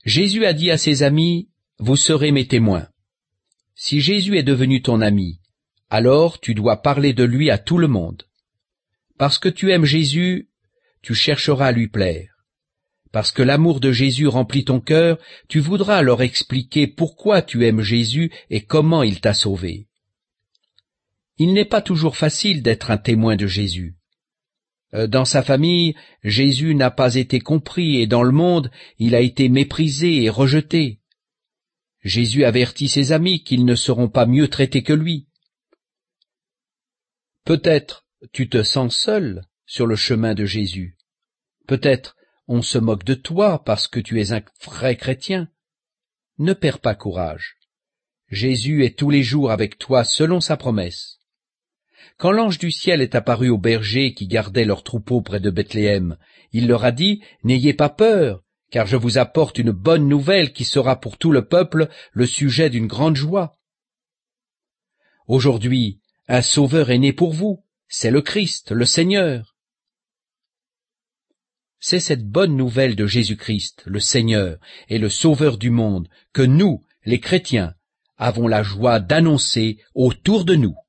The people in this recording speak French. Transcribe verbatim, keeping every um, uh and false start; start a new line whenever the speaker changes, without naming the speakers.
Jésus a dit à ses amis, « Vous serez mes témoins ». Si Jésus est devenu ton ami, alors tu dois parler de lui à tout le monde. Parce que tu aimes Jésus, tu chercheras à lui plaire. Parce que l'amour de Jésus remplit ton cœur, tu voudras leur expliquer pourquoi tu aimes Jésus et comment il t'a sauvé. Il n'est pas toujours facile d'être un témoin de Jésus. Dans sa famille, Jésus n'a pas été compris et dans le monde, il a été méprisé et rejeté. Jésus avertit ses amis qu'ils ne seront pas mieux traités que lui. Peut-être tu te sens seul sur le chemin de Jésus. Peut-être on se moque de toi parce que tu es un vrai chrétien. Ne perds pas courage. Jésus est tous les jours avec toi selon sa promesse. Quand l'ange du ciel est apparu aux bergers qui gardaient leurs troupeaux près de Bethléem, il leur a dit « N'ayez pas peur, car je vous apporte une bonne nouvelle qui sera pour tout le peuple le sujet d'une grande joie. Aujourd'hui, un sauveur est né pour vous, c'est le Christ, le Seigneur. » C'est cette bonne nouvelle de Jésus-Christ, le Seigneur et le Sauveur du monde, que nous, les chrétiens, avons la joie d'annoncer autour de nous.